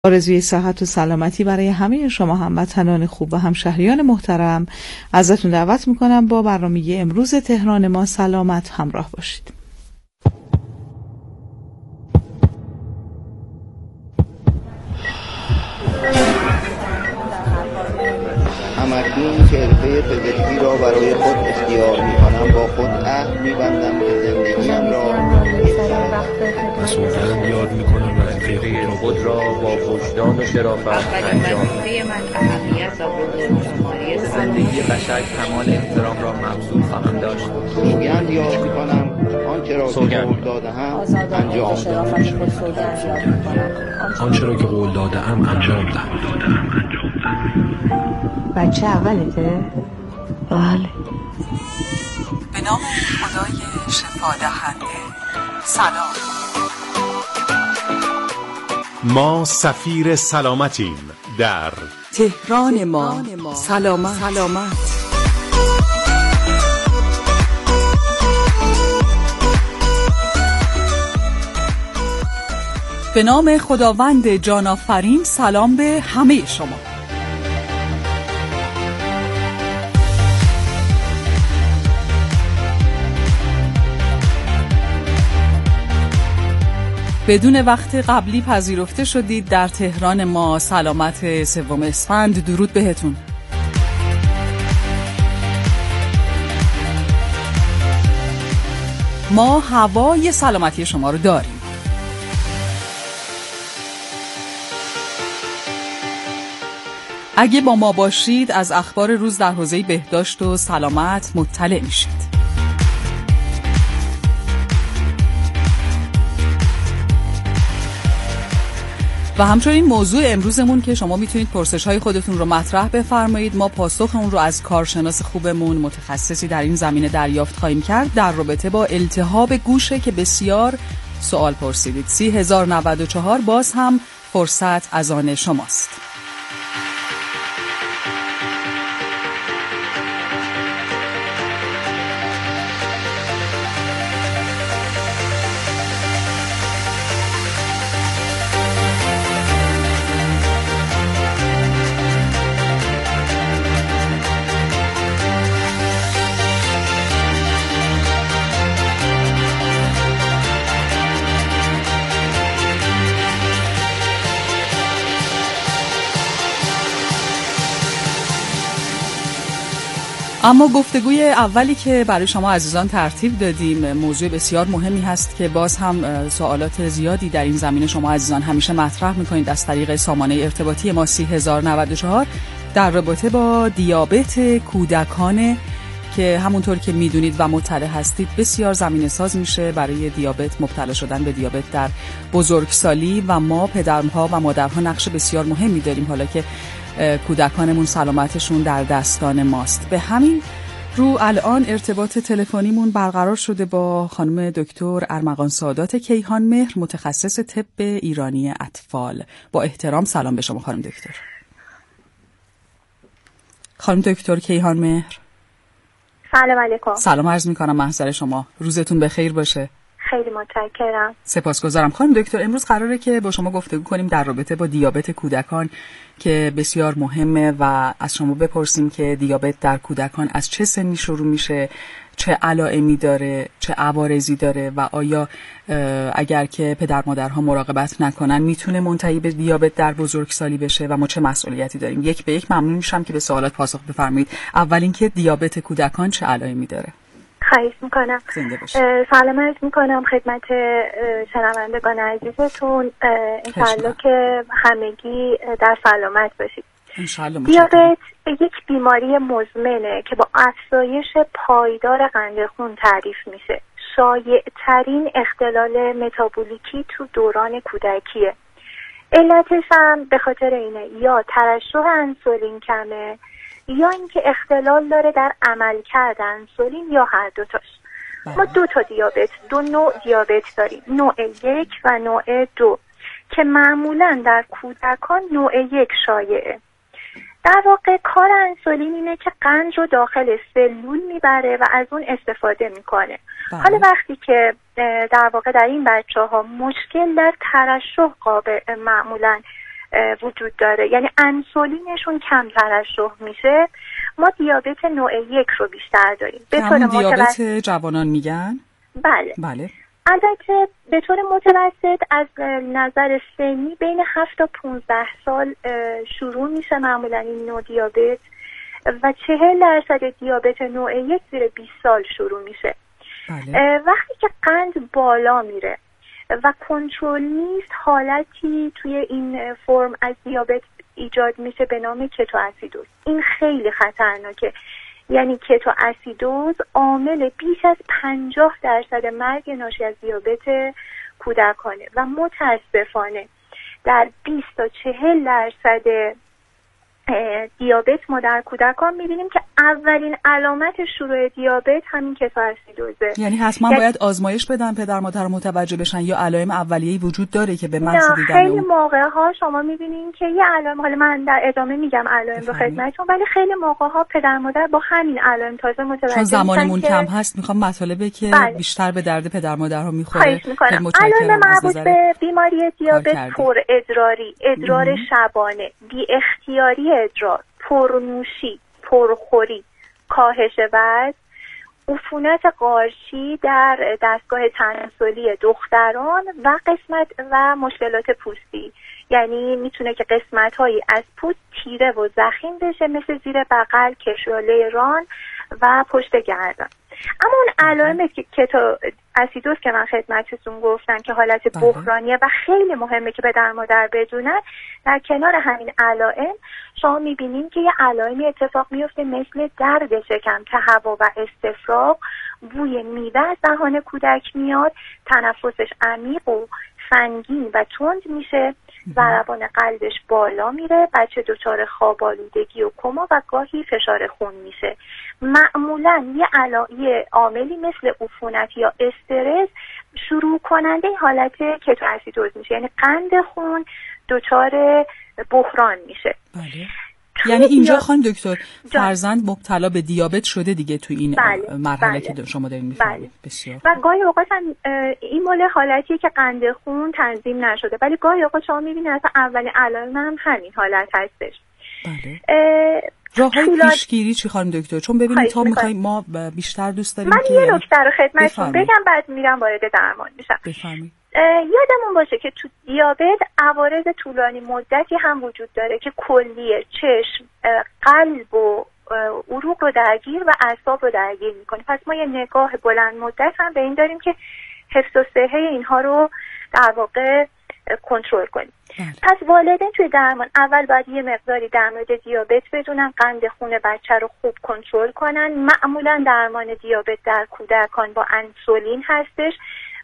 آرزوی صحت و سلامتی برای همه شما هموطنان خوب و همشهریان محترم. ازتون دعوت میکنم با برنامه امروز تهران ما سلامت همراه باشید. همکنون که حرفه پزشکی را برای خود اختیار میکنم با خود عهد میبندم که زندگیم را مسئولیت یاد میکنم و حرفه خود را با وجدان و شرافت انجام زندگی بشر کمال احترام را مبذول خواهم داشت. سوگند یاد میکنم آنچه را که قول داده‌ام انجام دهم. آنچه را که قول داده‌ام انجام دهم. بچه اولته؟ بله. به نام خدای شفا دهنده. سلام. ما سفیر سلامتیم در تهران ما سلامت. به نام خداوند جان آفرین. سلام به همه شما. بدون وقت قبلی پذیرفته شدید در تهران ما سلامت 3 اسفند. درود بهتون. ما هوای سلامتی شما رو داریم. اگه با ما باشید از اخبار روز در حوزه بهداشت و سلامت مطلع میشید. و همچنین موضوع امروزمون که شما میتونید پرسش‌های خودتون رو مطرح بفرمایید، ما پاسخ اون رو از کارشناس خوبمون متخصصی در این زمینه دریافت خواهیم کرد در رابطه با التهاب گوشه که بسیار سوال پرسیدید. 30,094 باز هم فرصت از آن شماست. اما گفتگوی اولی که برای شما عزیزان ترتیب دادیم موضوع بسیار مهمی هست که باز هم سوالات زیادی در این زمینه شما عزیزان همیشه مطرح میکنید از طریق سامانه ارتباطی ما 30,094 در رابطه با دیابت کودکان که همونطور که میدونید و مطلع هستید بسیار زمینه ساز میشه برای دیابت، مبتلا شدن به دیابت در بزرگسالی و ما پدرها و مادرها نقش بسیار مهمی داریم حالا که کودکانمون سلامتشون در دستان ماست. به همین رو الان ارتباط تلفنیمون برقرار شده با خانم دکتر ارمغان سادات کیهان مهر، متخصص طب ایرانی اطفال. با احترام سلام به شما خانم دکتر. خانم دکتر کیهان مهر، سلام علیکم. سلام عرض می‌کنم، محضر شما. روزتون بخیر باشه. خیلی متشکرم. سپاسگزارم. خانم دکتر امروز قراره که با شما گفتگو کنیم در رابطه با دیابت کودکان که بسیار مهمه و از شما بپرسیم که دیابت در کودکان از چه سنی شروع میشه، چه علائمی داره، چه عوارضی داره و آیا اگر که پدر مادرها مراقبت نکنن میتونه منتهی به دیابت در بزرگسالی بشه و ما چه مسئولیتی داریم؟ یک به یک ممنون میشم که به سوالات پاسخ بفرمایید. اول اینکه دیابت کودکان چه علائمی داره؟ خواهش میکنم. سلام عرض میکنم خدمت شنوندگان عزیزتون. انشالله که همگی در سلامت باشید. دیابت یک بیماری مزمنه که با افزایش پایدار قند خون تعریف میشه. شایع ترین اختلال متابولیکی تو دوران کودکیه. علتش هم به خاطر اینه یا ترشح انسولین کمه یا اینکه اختلال داره در عملکرد انسولین یا هر دوتاش. ما 2 تا دیابت، 2 نوع دیابت داریم، نوع 1 و نوع 2 که معمولا در کودکان نوع 1 شایعه. در واقع کار انسولین اینه که قند رو داخل سلول میبره و از اون استفاده میکنه. حالا وقتی که در واقع در این بچه‌ها مشکل در ترشح معمولا وجود داره، یعنی انسولینشون کم ترشح میشه، ما دیابت نوع 1 رو بیشتر داریم. به طور دیابت جوانان میگن؟ بله. البته به طور متوسط از نظر سنی بین 7 تا 15 سال شروع میشه معمولا این نوع دیابت و 40% دیابت نوع 1 زیر 20 سال شروع میشه. وقتی که قند بالا میره و کنترل نیست، حالتی توی این فرم از دیابت ایجاد میشه به نام کتواسیدوز. این خیلی خطرناکه، یعنی کتواسیدوز عامل بیش از 50% مرگ ناشی از دیابت کودکانه و متاسفانه در 20 تا 40% دیابت ما در کودکان میبینیم که اولین علامت شروع دیابت همین کتواسیدوزه. یعنی حتما باید آزمایش بدن پدر مادر متوجه بشن یا علائم اولیه‌ای وجود داره که به محض دیدن خیلی موقع ها شما میبینین که یه علائم، حالا من در ادامه میگم علائم رو خدمتتون، ولی خیلی موقع ها پدر مادر با همین علائم تازه متوجه میشن. چون زمانمون کم هست میخوام مطالبه که بیشتر به درد پدر مادرها میخوره. علائم مربوط به بیماری دیابت: پر ادراری، ادرار شبانه، بی اختیاری ادرار، پرنوشی، پرخوری، کاهش وزن، عفونت قارچی در دستگاه تناسلی دختران و مشکلات پوستی. یعنی میتونه که قسمت‌هایی از پوست تیره و ضخیم بشه، مثل زیر بغل، کشواله ران و پشت گردن. اما اون علائم کتواسیدوز که من خدمتتون گفتم که حالت بحرانیه و خیلی مهمه که پدر مادر بدونن، در کنار همین علائم شما میبینیم که یه علائمی اتفاق میفته مثل درد شکم، تهوع و استفراغ، بوی میوه از دهان کودک میاد، تنفسش عمیق و سنگین و تند میشه، ضربان قلبش بالا میره، بچه دچار خواب آلودگی و کما و گاهی فشار خون میشه. معمولا یه عاملی مثل عفونت یا استرس شروع کننده حالت کتواسیدوز میشه، یعنی قند خون دچار بحران میشه. یعنی اینجا خانم دکتر فرزند مبتلا به دیابت شده دیگه تو این مرحله که شما دارین میفرمایید. بسیار. و گاهی اوقات این مال حالتیه که قند خون تنظیم نشده، ولی گاهی اوقات شما میبینید اصلا اولین علائم هم همین حالت هستش. راههای پیشگیری چی خانم دکتر؟ چون ببینید تا میخوایم ما بیشتر دوست داریم من یه نکته رو خدمتتون بگم بعد میرم وارد درمان میشم. بفرمایید. یادمون باشه که تو دیابت عوارض طولانی مدتی هم وجود داره که کلیه، چشم، قلب و عروق رو درگیر و اعصاب رو درگیر میکنه. پس ما یه نگاه بلند مدت هم به این داریم که حفظ و صحت اینها رو در واقع کنترل کنیم. پس والدین توی درمان اول باید یه مقداری در مورد دیابت بدونن، قند خون بچه رو خوب کنترل کنن. معمولا درمان دیابت در کودکان با انسولین هستش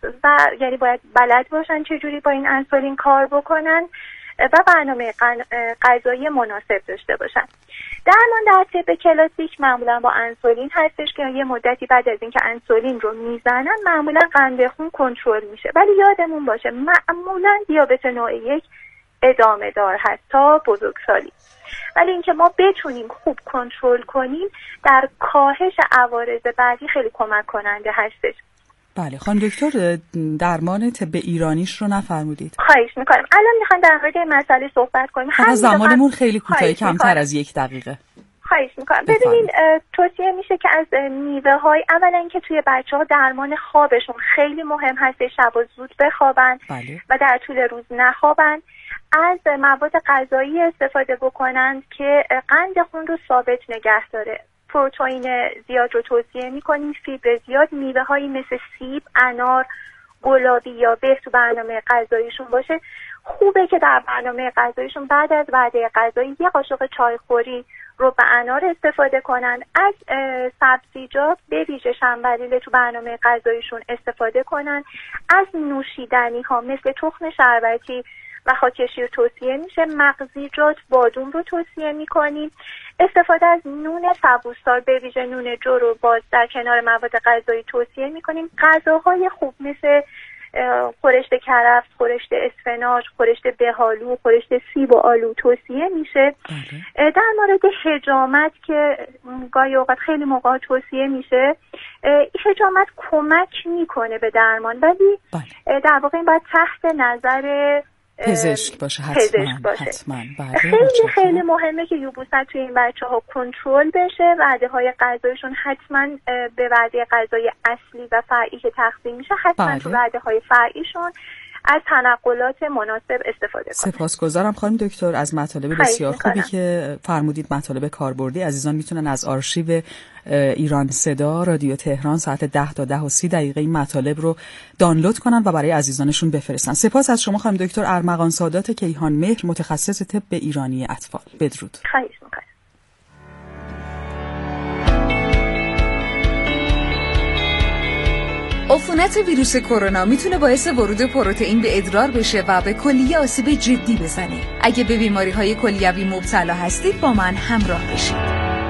و یعنی باید بلد باشن چجوری با این انسولین کار بکنن و برنامه غذایی مناسب داشته باشن. درمان در طب کلاسیک معمولا با انسولین هستش که یه مدتی بعد از اینکه انسولین رو میزنن معمولا قند خون کنترل میشه، ولی یادمون باشه معمولا دیابت نوع 1 ادامه دار هست تا بزرگسالی، ولی اینکه ما بتونیم خوب کنترل کنیم در کاهش عوارض بعدی خیلی کمک کننده هستش. بله خانم دکتر درمان طب ایرانیش رو نفرمودید. خواهش میکنم. الان میخوایم در مورد این مسئله صحبت کنیم. زمانمون خیلی کوتاه، کمتر از 1 دقیقه. خواهش میکنم. ببینین توصیه میشه که از میوه های اولا اینکه توی بچه ها درمان خوابشون خیلی مهم هست، شب زود بخوابن و در طول روز نخوابن. از مواد غذایی استفاده بکنن که قند خون رو ثابت نگه داره. پروتئین زیاد رو توصیه میکنیم، فیبر زیاد، میوه هایی مثل سیب، انار، گلابی یا به تو برنامه غذاییشون باشه. خوبه که در برنامه غذاییشون بعد از وعده غذایی یه قاشق چایخوری رو به انار استفاده کنن. از سبزیجات به ویژه شنبلیل تو برنامه غذاییشون استفاده کنن. از نوشیدنی ها مثل تخم شربتی و خاکشی رو توصیه میشه. مغزیجات، بادوم رو توصیه میکنیم. استفاده از نون سبوسدار به ویژه نون جو رو باز در کنار مواد غذایی توصیه میکنیم. غذاهای خوب مثل خورشت کرفس، خورشت اسفناج، خورشت بهالو، خورشت سیب و آلو توصیه میشه. در مورد حجامت که گاهی اوقات خیلی موقع توصیه میشه، حجامت کمک میکنه به درمان، ولی در واقع این باید تحت نظر پزشک باشه حتما. خیلی مهمه که یبوست توی این بچه‌ها کنترل بشه. وعده‌های غذایشون حتما به وعده غذای اصلی و فرعی که تقسیم میشه حتما تو وعده‌های فرعیشون از تنقلات مناسب استفاده کنید. سپاسگزارم خانم دکتر از مطالب بسیار خوبی که فرمودید. مطالب کاربردی. عزیزان میتونن از آرشیو ایران صدا رادیو تهران ساعت 10 تا 10:30 این مطالب رو دانلود کنن و برای عزیزانشون بفرستن. سپاس از شما خانم دکتر ارمغان سادات کیهان مهر، متخصص طب ایرانی اطفال. بدرود. خواهش می‌کنم. عفونت ویروس کرونا میتونه باعث ورود پروتئین به ادرار بشه و به کلیه آسیب جدی بزنه. اگه به بیماری‌های کلیوی مبتلا هستید با من همراه بشید.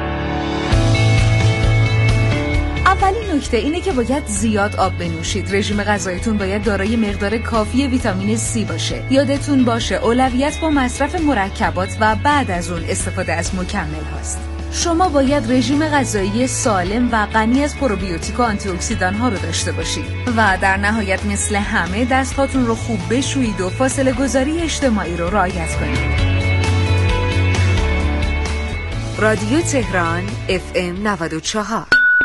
اولین نکته اینه که باید زیاد آب بنوشید. رژیم غذاییتون باید دارای مقدار کافی ویتامین C باشه. یادتون باشه اولویت با مصرف مرکبات و بعد از اون استفاده از مکمل هاست. شما باید رژیم غذایی سالم و غنی از پروبیوتیک و آنتی اکسیدان ها رو داشته باشید و در نهایت مثل همه دستاتون رو خوب بشویید و فاصله گذاری اجتماعی رو رعایت کنید. رادیو تهران FM 94.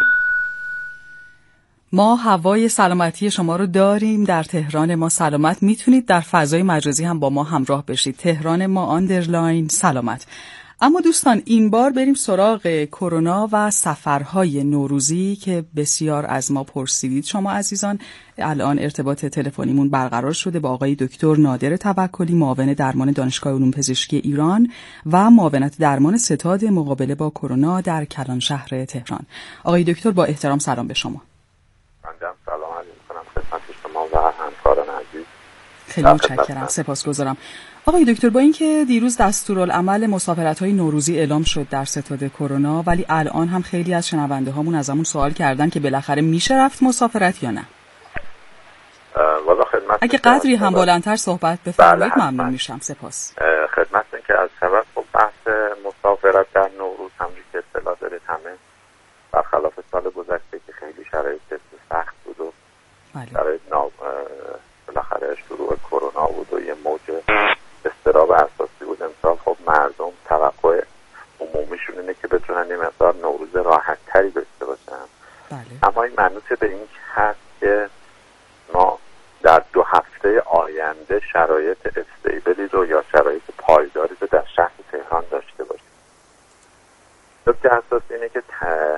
ما هوای سلامتی شما رو داریم. در تهران ما سلامت. میتونید در فضای مجازی هم با ما همراه بشید. تهران ما _ سلامت. اما دوستان این بار بریم سراغ کرونا و سفرهای نوروزی که بسیار از ما پرسیدید شما عزیزان. الان ارتباط تلفنیمون برقرار شده با آقای دکتر نادر توکلی، معاون درمان دانشگاه علوم پزشکی ایران و معاونت درمان ستاد مقابله با کرونا در کلان شهر تهران. آقای دکتر با احترام سلام به شما. بنده سلام عرض می‌کنم خدمت شما و همکاران عزیز. خیلی متشکرم. سپاسگزارم. آقای دکتر با اینکه دیروز دستورالعمل مسافرت‌های نوروزی اعلام شد در ستاد کرونا، ولی الان هم خیلی از شنونده‌هامون ازمون سوال کردن که بالاخره میشه رفت مسافرت یا نه؟ والا خدمت اگه قدری هم بلندتر صحبت بفرمایید ممنون میشم. سپاس. خدمتتون که از سبب خب بحث مسافرت در نوروز همونجوری که اطلاع دارید همه برخلاف سال گذشته که خیلی شرایط سخت بود و شرایط بالاخره شروع کرونا بود و یه موج اضطراب اساسی بود، امسال خب مردم توقع عمومیشون اینه که بتونن یه مقدار نوروز راحت تری داشته باشن. اما این معنوس به این هست که ما در 2 هفته آینده شرایط استیبلی رو یا شرایط پایداری رو در شهر تهران داشته باشیم. نکته اساسی اینه که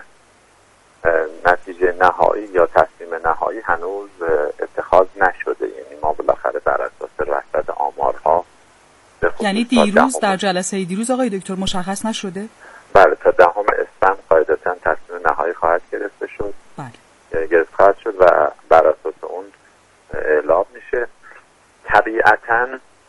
نتیجه نهایی یا تصمیم نهایی هنوز اتخاذ نشده، یعنی ما بالاخره بر اساس رصد آمارها یعنی دیروز در جلسه دیروز آقای دکتر مشخص نشده؟ بله تا 10 اسفند قاعدتاً تصمیم نهایی خواهد گرفته شد. بله. گرفته خواهد شد و بر اساس اون اعلام میشه. طبیعتاً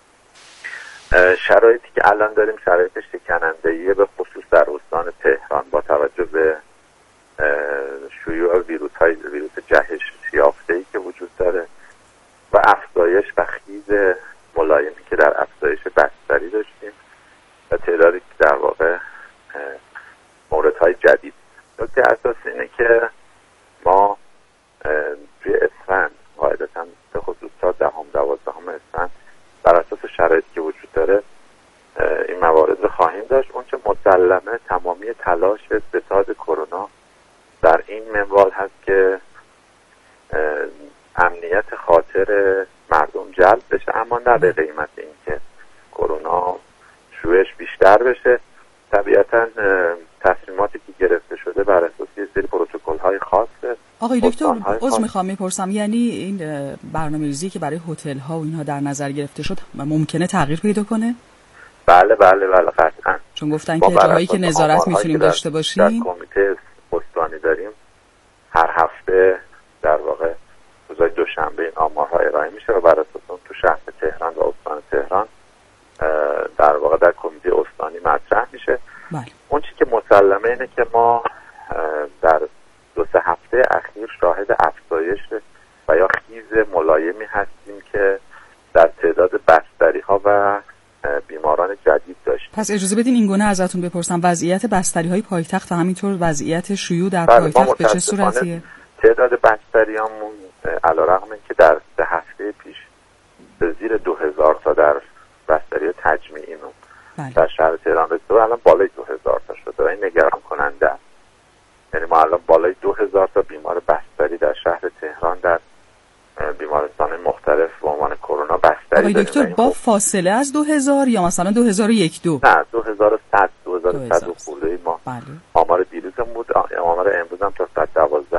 شرایطی که الان داریم شرایط شکننده‌ایه، به خصوص در استان تهران با توجه به شیوع ویروس جهش یافته‌ای که وجود داره و افزایش و خیز ملایمی که در افزایش بستری داشتیم و تعدادی که در واقع موردهای جدید. نکته اساسی اینه که ما توی اسفند قاعدتاً به خصوص تا 10 12 اسفند بر اساس شرایطی که وجود داره این موارد رو خواهیم داشت. اون چه مسلمه تمامی تلاش ستاد کرونا در این منوال هست که امنیت خاطر مردم جلب بشه، اما نه به قیمت اینکه کرونا شویش بیشتر بشه. طبیعتاً تصمیماتی که گرفته شده بر اساس یه سری پروتکل‌های خاصه. آقای دکتر عذر میخوام میپرسم، یعنی این برنامه‌ریزی که برای هتل‌ها و اینها در نظر گرفته شد ممکنه تغییر پیدا کنه؟ بله قطعاً. چون گفتن که جاهایی که نظارت میتونیم داشته باشیم در کمیته استانی داریم، هر هفته در واقع روزهای دوشنبه این آمارها ارائه میشه و بر اساس اون تو شهر تهران و استان تهران در واقع در کمیته استانی مطرح میشه. بله. اون چیزی که مسلمه اینه که ما در 2-3 هفته اخیر شاهد افزایش و یا خیز ملایمی هستیم که در تعداد بستری ها و بیماران جدید داشتیم. پس اجازه بدین این گونه ازتون بپرسم وضعیت بستری های پایتخت و همینطور وضعیت شیوع در پایتخت به چه صورتیه؟ تعداد بستریامون علیرغم اینکه در 3 هفته پیش به زیر 2000 تا در بستری تجمیعیمون در شهر تهران رسیده و الان بالای 2000 تا شده و این نگران کننده است. یعنی ما الان بالای 2000 تا بیمار بستری در شهر تهران در بیمارستان مختلف به عنوان کرونا بستری داریم. دکتر با فاصله از 2000 یا مثلا 2001 نه 2100 خورده ما آمار دیروزم بود، آمار امروز هم تا 112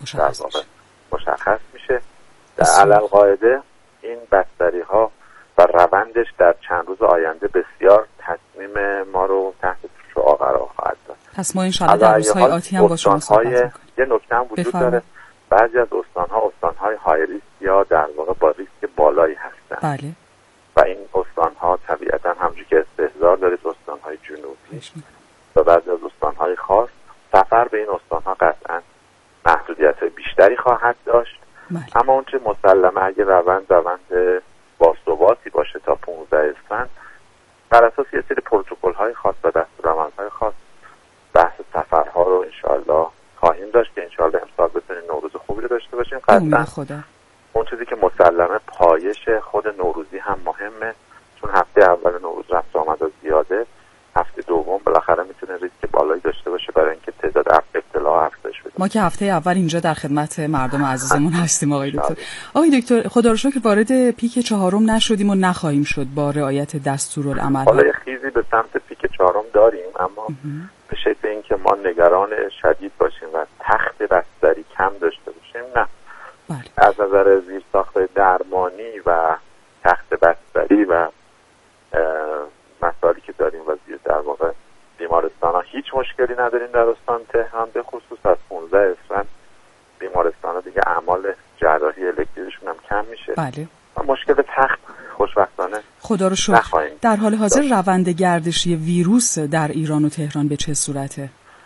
مشخص میشه. در علل قاعده این بستری ها و روندش در چند روز آینده بسیار تصمیم ما رو تحت شعاع قرار خواهد داد. پس ما انشاءالله در روزهای آتی هم با شما صحبت می‌کنیم. یه نکته هم وجود داره، بعضی از استان‌های های ریسک یا در واقع با ریسک بالایی هستن. بله. و این استان‌ها طبیعتاً همونجوری که استحضار دارید استان‌های جنوبی و بعضی از استان‌های خاص، سفر به این استان‌ها قطعاً محدودیت‌های بیشتری خواهد داشت. اما اون چه مسلمه اگه روند با ثباتی باشه تا 15 اسفند بر اساس یه سری پروتکل‌های خاص و دستورالعمل‌های خاص بحث سفرها رو انشالله خواهیم داشت که انشالله امسال بتونیم نوروز خوبی رو داشته باشیم. قطعاً اون چیزی که مسلمه پایش خود نوروزی هم مهمه، چون هفته اول نوروز رفت آمد زیاده، هفته دوم بالاخره میتونه ریسک بالایی داشته باشه برای اینکه تعداد ابتلا افزایش بده. ما که هفته اول اینجا در خدمت مردم عزیزمون هستیم آقای دکتر. آقای دکتر خدا رو شکر وارد پیک 4 نشدیم و نخواهیم شد با رعایت دستورالعمل. حالا خیزی به سمت پیک 4 داریم، اما به شکل اینکه ما نگران شدید باشیم و تخت بستری کم داشته باشیم نه. از نظر زیرساخت‌های درمانی و تخت بستری و مسائلی که داریم و در واقع بیمارستان‌ها هیچ مشکلی نداریم در استان تهران، به خصوص از 15 اسفند بیمارستان‌ها دیگه اعمال جراحی الکتیوشون هم کم میشه. بله. و مشکل تخت خوشبختانه خدا رو شکر. در حال حاضر روند گردشی ویروس در ایران و تهران به چه صورته؟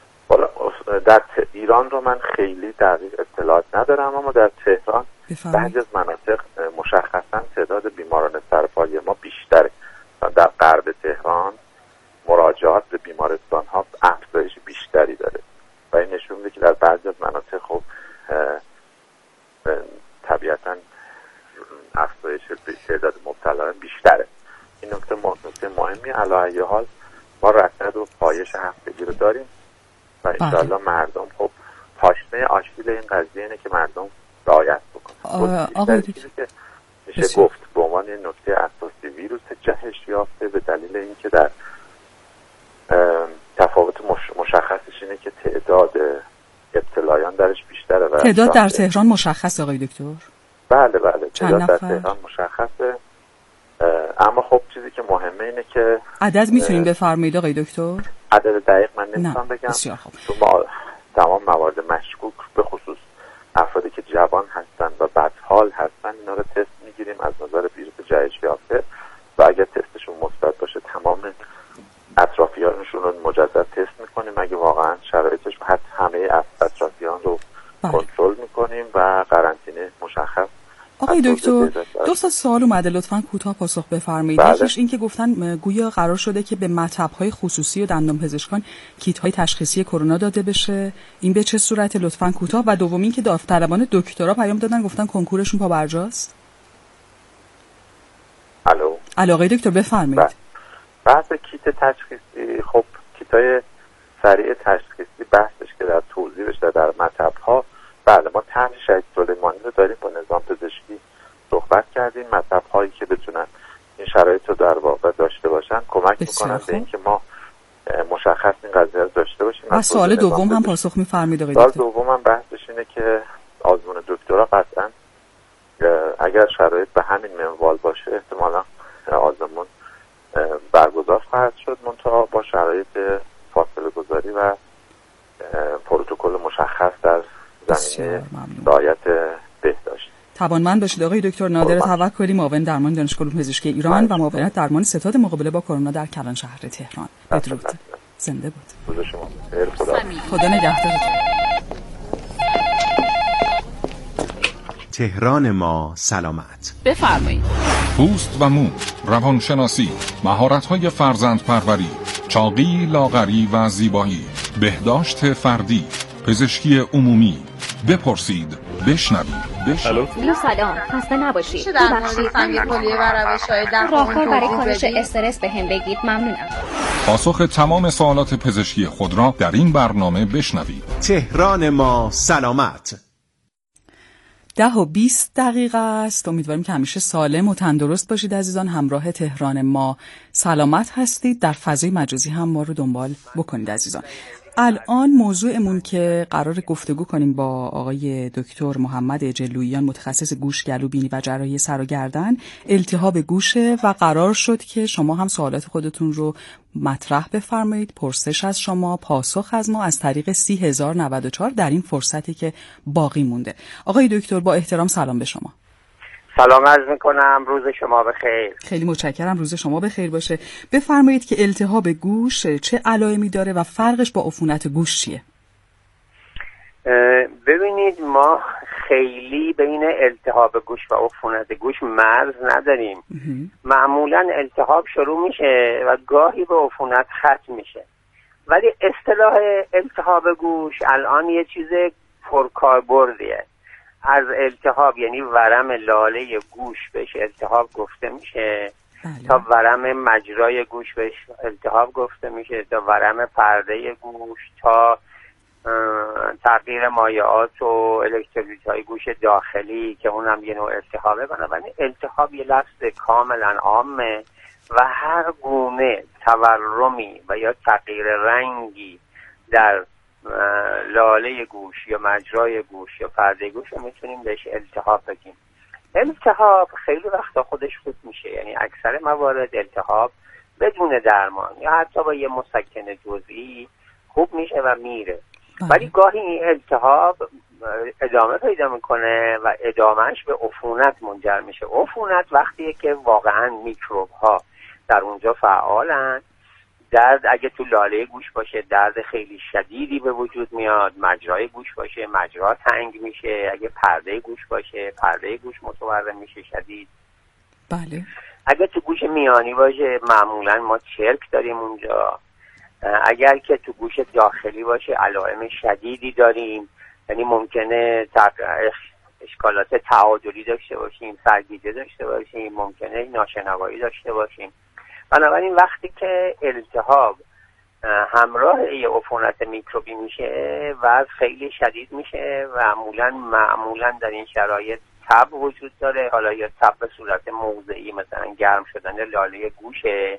در ایران رو من خیلی دقیق اطلاعات ندارم، اما در تهران بعضی از مناطق مشخصا تعداد بیماران سرپایی ما بیشتره. در غرب تهران مراجعات به بیمارستان ها افزایش بیشتری داره و این نشون میده که در بعضی از مناطق خب طبیعتا افزایش تعداد مبتلایان بیشتره. این نکته مهمی. علی ای حال ما رصد و پایش هفتگی رو داریم و انشاءالله مردم خب پاشنه آشیل این قضیه اینه که مردم رعایت بکنن. آقای که میشه گفت به عنوان نکته اساسی ویروس جهش یافته به دلیل اینکه در تفاوت مشخصش اینه که تعداد ابتلایان درش بیشتره و تعداد در تهران مشخصه آقای دکتر؟ بله تعداد در تهران مشخصه، اما خب چیزی که مهمه اینه که عدد میتونیم بفرمایید آقای دکتر؟ عدد دقیق من نمیتونم بگم، چون ما تمام موارد مشکوک به خصوص افرادی که جوان هستن و بدحال هستن اینا رو تست میگیریم از نظر ویروس جهش یافته و اگر تستشون مثبت باشه تمام اطرافیانشون رو مجدد تست میکنیم. اگه واقعا شرایطش همه اطرافیان رو کنترل میکنیم و قرنطینه مشخص. آقای دکتر دو تا سوال اومده، لطفاً کوتاه پاسخ بفرمایید. یکیش این که گفتن گویا قرار شده که به مطب‌های خصوصی و دندانپزشکان کیت‌های تشخیصی کرونا داده بشه، این به چه صورته لطفاً کوتاه؟ و دوم این که داوطلبان دکترا پیام دادن گفتن کنکورشون پابرجاست. الو آقای دکتر بفرمایید. بحث کیت تشخیصی، خب کیت‌های سریع تشخیصی بحثش که در توضیح بشه در مطب‌ها، بله ما طرح شهید سلیمانی رو داریم، با نظام پزشکی صحبت کردیم. مطب‌هایی که بتونن این شرایط رو در واقع داشته باشن کمک میکنن به اینکه ما مشخص این قضیه رو داشته باشیم. و سوال دوم هم پاسخ می‌فرمایید آقای دکتر؟ سوال دوم هم بحثش اینه که آزمون دکترا قطعاً اگر شرایط به همین منوال باشه احتمالاً آزمون برگزار خواهد شد، منتها با شرایط فاصله گذاری و پروتکل مشخص در زمینه رعایت بهداشت. توانمند باشید آقای دکتر نادر توکلی، معاون درمان دانشگاه علوم پزشکی ایران و معاون درمان ستاد مقابله با کرونا در کلان شهر تهران. بدرود. زنده بود. خدا نگهدارتون. تهران ما سلامت. بفرمایید. پوست و مو، روانشناسی، مهارت‌های فرزندپروری، چاقی، لاغری و زیبایی، بهداشت فردی، پزشکی عمومی. بپرسید بشنوید. سلام، خسته نباشید. ببخشید فنگ کلیه و روش‌های راهکار برای کاهش استرس بهم بگید ممنونم. پاسخ تمام سوالات پزشکی خود را در این برنامه بشنوید. تهران ما سلامت. 10:20 است. امیدواریم که همیشه سالم و تندرست باشید عزیزان. همراه تهران ما سلامت هستید. در فضای مجازی هم ما رو دنبال بکنید عزیزان. الان موضوعمون که قرار گفتگو کنیم با آقای دکتر محمد جلوییان، متخصص گوش، گلو، بینی و جراحی سر و گردن، التهاب گوشه و قرار شد که شما هم سوالات خودتون رو مطرح بفرمایید، پرسش از شما، پاسخ از ما از طریق 30,094 در این فرصتی که باقی مونده. آقای دکتر با احترام سلام به شما. سلام عرض میکنم، روز شما بخیر. خیلی متشکرم، روز شما بخیر باشه. بفرمایید که التهاب گوش چه علائمی داره و فرقش با عفونت گوش چیه؟ ببینید ما خیلی بین التهاب گوش و عفونت گوش مرز نداریم. معمولا التهاب شروع میشه و گاهی به عفونت ختم میشه، ولی اصطلاح التهاب گوش الان یه چیز پرکاربردیه. از التهاب یعنی ورم لاله گوش بهش التهاب گفته میشه، تا ورم مجرای گوش بهش التهاب گفته میشه، تا ورم پرده گوش، تا تغییر مایعات و الکترولیت‌های گوش داخلی که اونم یه نوع التهابه. بنابراین التهاب یه لفظ کاملا عامه و هر گونه تورمی و یا تغییر رنگی در لاله گوش یا مجرای گوش یا پرده گوش رو میتونیم بهش التهاب بگیم. التهاب خیلی وقتا خودش خوب میشه، یعنی اکثر موارد التهاب بدون درمان یا حتی با یه مسکن جزئی خوب میشه و میره. ولی گاهی این التهاب ادامه پیدا میکنه و ادامهش به عفونت منجر میشه. عفونت وقتیه که واقعا میکروب ها در اونجا فعالن. درد اگه تو لاله گوش باشه درد خیلی شدیدی به وجود میاد، مجرای گوش باشه مجرا تنگ میشه، اگه پرده گوش باشه پرده گوش متورم میشه شدید. بله. اگه تو گوش میانی باشه معمولا ما چرک داریم اونجا. اگر که تو گوش داخلی باشه علائم شدیدی داریم، یعنی ممکنه اشکالات تعادلی داشته باشیم، سرگیجه داشته باشیم، ممکنه ناشنوایی داشته باشیم. بنابراین وقتی که التهاب همراه یه عفونت میکروبی میشه وضع خیلی شدید میشه و معمولا در این شرایط تب وجود داره، حالا یا تب به صورت موضعی مثلا گرم شدن لاله گوشه،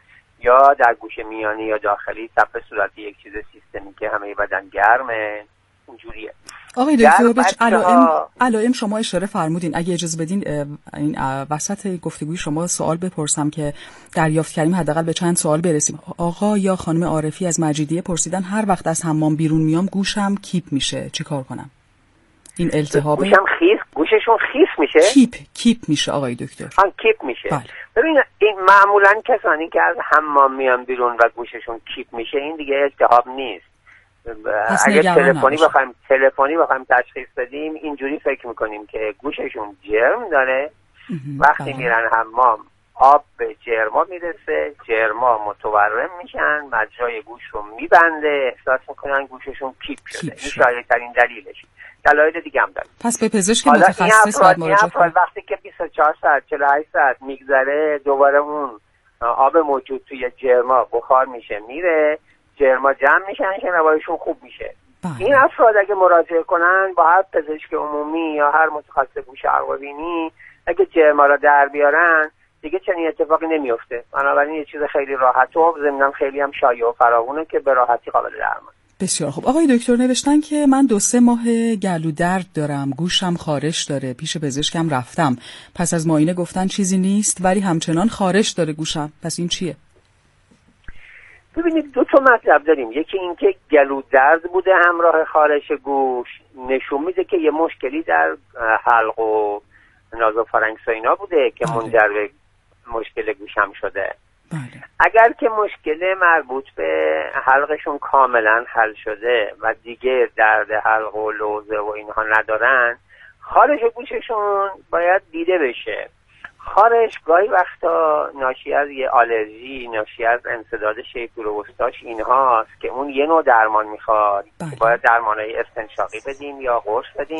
یا در گوش میانی یا داخلی تب به صورت یک چیز سیستمی که همه بدن گرمه. اینجوریه. آقای دکتر به علائم شما اشاره فرمودین. اگه اجازه بدین این وسط گفتگوی شما سوال بپرسم که دریافت کردیم، حداقل به چند سوال برسیم. آقا یا خانم عارفی از مجیدیه پرسیدن هر وقت از حمام بیرون میام گوشم کیپ میشه، چیکار کنم؟ این التهابه. گوششون خیس میشه؟ کیپ میشه آقای دکتر. کیپ میشه. بله. ببین این معمولا کسانی که از حمام میان بیرون و گوششون کیپ میشه این دیگه التهاب نیست. اگه تلفنی بخوایم تشخیص بدیم اینجوری فکر میکنیم که گوششون جرم داره. وقتی میرن حمام آب به جرما میرسه، جرما متورم میشن، مجرای گوش رو میبنده، احساس میکنن گوششون کیپ شده. این شایع ترین دلیلش. دلایل دیگه هم داره. پس به پزشک متخصص باید مراجعه کنید. وقتی که 24 ساعت 48 ساعت میگذره دوباره اون آب موجود توی جرما بخار میشه میره، جرما جمع میشن، شنواییشون خوب میشه. این افراد اگه مراجعه کنن با هر پزشک عمومی یا هر متخصص گوش عروق و بینی، اگه جرما را در بیارن دیگه چنین اتفاقی نمیفته. بنابراین یه چیز خیلی راحت و ضمناً خیلی هم شایع و فراوونه که به راحتی قابل درمان. بسیار خوب. آقای دکتر نوشتن که من 2-3 ماه گلو درد دارم، گوشم خارش داره، پیش پزشکم رفتم، پس از معاینه گفتن چیزی نیست ولی همچنان خارش داره گوشم، پس این چیه؟ ببینید دو تا مطلب داریم. یکی این که گلو درد بوده همراه خارش گوش نشون میده که یه مشکلی در حلق و نازوفارنکس و اینا بوده که منجر به مشکل گوشم شده. بله. اگر که مشکل مربوط به حلقشون کاملا حل شده و دیگه درد حلق و لوزه و اینها ندارن، خارش گوششون باید دیده بشه. خارش گاهی وقتا ناشی از یه آلرژی، ناشی از انسداد شیپور و وسطاش اینهاست که اون یه نوع درمان میخواد. باید درمانهای استنشاقی بدیم یا قرص بدیم.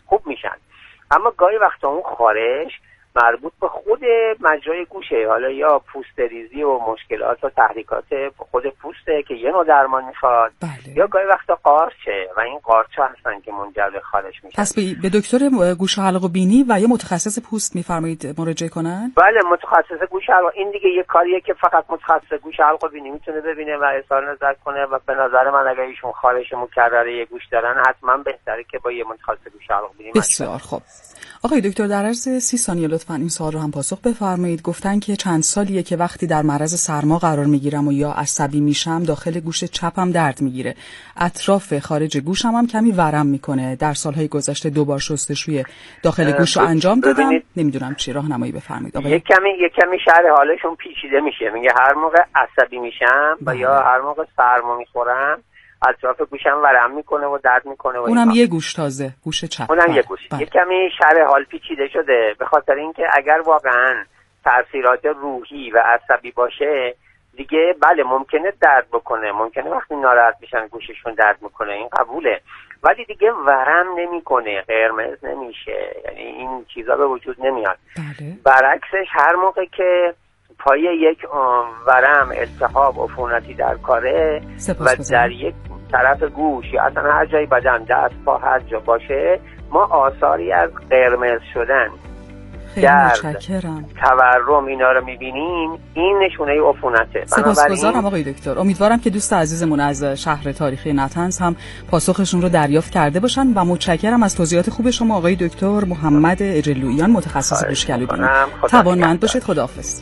خوب میشن. اما گاهی وقتا اون خارش مربوط به خود مجرای گوشه، حالا یا پوست ریزی و مشکلات و تحریکات خود پوسته که یه نوع درمان میخواد، یا گاهی وقتا قارچه و این قارچه هستن که منجر به خارش میشن. پس به دکتر گوش و حلق و بینی و یا متخصص پوست میفرمایید مراجعه کنن؟ بله، متخصص گوش و حلق. این دیگه یه کاریه که فقط متخصص گوش و حلق و بینی میتونه ببینه و اظهار نظر کنه و به نظر من اگر ایشون خارش مکرره گوش دارن حتما بهتره که با یه متخصص گوش و حلق و بینی. بسیار خوب. آقای دکتر در عرض 30 ثانیه لطفاً این سوال رو هم پاسخ بفرمایید. گفتن که چند سالیه که وقتی در معرض سرما قرار میگیرم و یا عصبی میشم داخل گوش چپم درد میگیره، اطراف خارج گوشم هم کمی ورم میکنه. در سالهای گذشته 2 بار شستشوی داخل گوش رو انجام دادم، نمیدونم چی راهنمایی بفرمایید. یک کمی شرح حالشون پیچیده میشه. میگه هر موقع عصبی میشم و یا هر موقع سرما میخورم اطراف گوشم ورم میکنه و درد میکنه. اونم یه گوش تازه، گوش چپ. اونم یه گوش. یه کمی شرح حال پیچیده شده به خاطر اینکه اگر واقعا تاثیرات روحی و عصبی باشه دیگه بله ممکنه درد بکنه، ممکنه وقتی ناراحت میشن گوششون درد میکنه، این قبوله، ولی دیگه ورم نمیکنه، قرمز نمیشه، یعنی این چیزا به وجود نمیاد. برعکسش هر موقع که پای یک ورم، التهاب، عفونتی در کاره و در یک طرف گوش یا اصلا هر جای بدن، دست، پا، هر جا باشه، ما آثاری از قرمز شدن، درد، تورم اینا رو میبینیم. این نشونه عفونته. سپاسگزارم آقای دکتر. امیدوارم که دوست عزیزمون از شهر تاریخی نطنز هم پاسخشون رو دریافت کرده باشن و متشکرم از توضیحات خوب شما آقای دکتر محمد اجلویان، متخصص گوشگلو بینی. توانمند باشید. خداحافظ.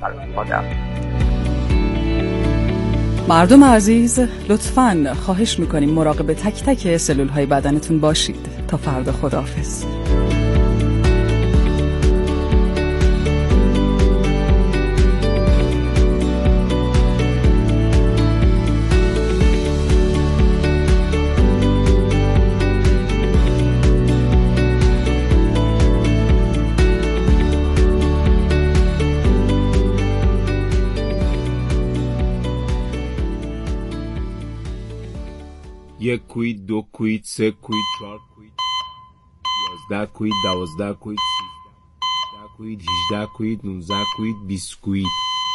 مردم عزیز لطفاً خواهش میکنیم مراقب تک تک سلولهای بدنتون باشید. تا فردا، خداحافظ. یک کوید، 2 کوید، 3 کوید، 4 کوید، 11 کوید، 12 کوید، 13 کوید، 18 کوید، 19 کوید، 20 کوید.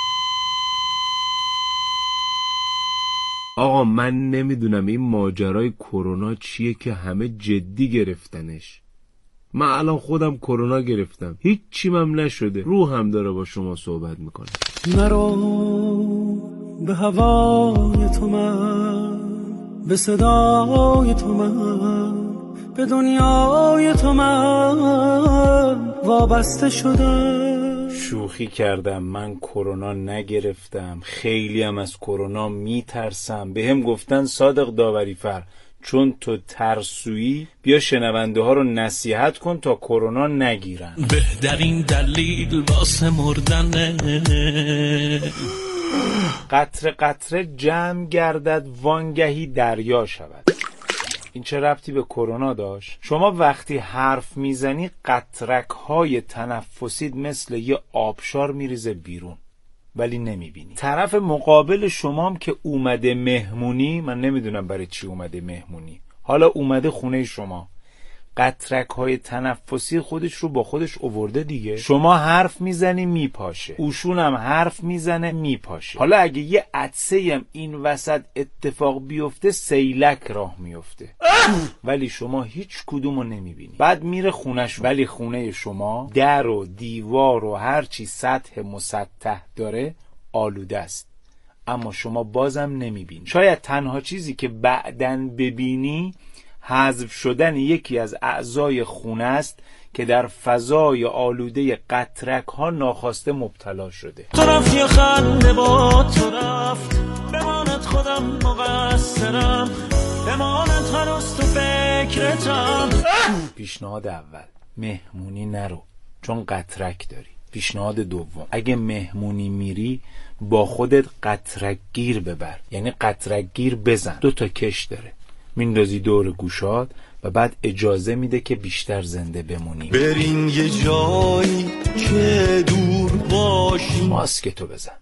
آقا من نمیدونم این ماجرای کرونا چیه که همه جدی گرفتنش. من الان خودم کرونا گرفتم، هیچی مم نشده، روحم داره با شما صحبت میکنه. نرو به هوای تو من، به صدای تو من، به دنیای تو من وابسته شدم. شوخی کردم، من کرونا نگرفتم، خیلی هم از کرونا میترسم. به هم گفتن صادق داوری فر چون تو ترسویی بیا شنونده ها رو نصیحت کن تا کرونا نگیرن. بهترین دلیل واسه مردنه. قطره قطره جمع گردد وانگهی دریا شود. این چه ربطی به کرونا داشت؟ شما وقتی حرف میزنی قطرک های تنفسید مثل یه آبشار میریزه بیرون ولی نمیبینی. طرف مقابل شمام که اومده مهمونی، من نمیدونم برای چی اومده مهمونی، حالا اومده خونه شما، قطرک های تنفسی خودش رو با خودش آورده دیگه. شما حرف میزنی میپاشه، اوشون هم حرف میزنه میپاشه. حالا اگه یه عطسه هم این وسط اتفاق بیفته سیلک راه میفته ولی شما هیچ کدومو نمیبینی. بعد میره خونش، ولی خونه شما در و دیوار و هرچی سطح مسطح داره آلوده است اما شما بازم نمیبینی. شاید تنها چیزی که بعدن ببینی حذف شدن یکی از اعضای خونه است که در فضای آلوده قطرک ها ناخواسته مبتلا شده. طرف یه خنده با تو رفت، بماند خودم مقصرم، بماند هنوز تو فکرتم. پیشنهاد اول، مهمونی نرو چون قطرک داری. پیشنهاد دوم، اگه مهمونی میری با خودت قطرک گیر ببر، یعنی قطرک گیر بزن. 2 تا کش داره، میندازی دور گوشات و بعد اجازه میده که بیشتر زنده بمونی. بریم یه جایی که دور باشیم. ماسکتو بزن.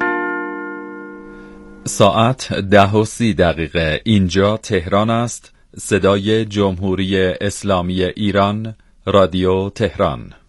ساعت 10:30 اینجا تهران است صدای جمهوری اسلامی ایران، رادیو تهران.